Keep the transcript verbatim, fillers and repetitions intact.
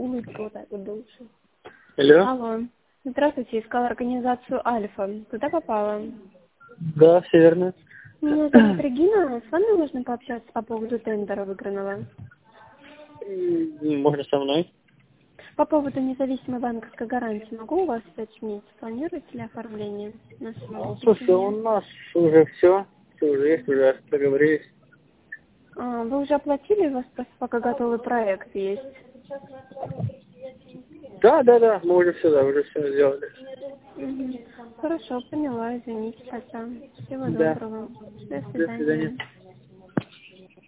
улыбка вот так вот до ушей. Алло. Алло. Здравствуйте, искала организацию «Альфа». Куда попала? Да, все верно. Меня зовут Регина. С вами можно пообщаться по поводу тендера выигранного? М, Можно со мной? По поводу независимой банковской гарантии могу у вас уточнить? Планируете ли оформление на свое Ну, слушай, у обеспечение? нас уже все. Все уже есть, уже договорились. А, вы уже оплатили? У вас просто пока готовый проект есть. Да, да, да, мы уже все, да, уже все сделали. Мгм. Хорошо, поняла, извините, тогда. Всего Да. доброго. До До свидания. свидания.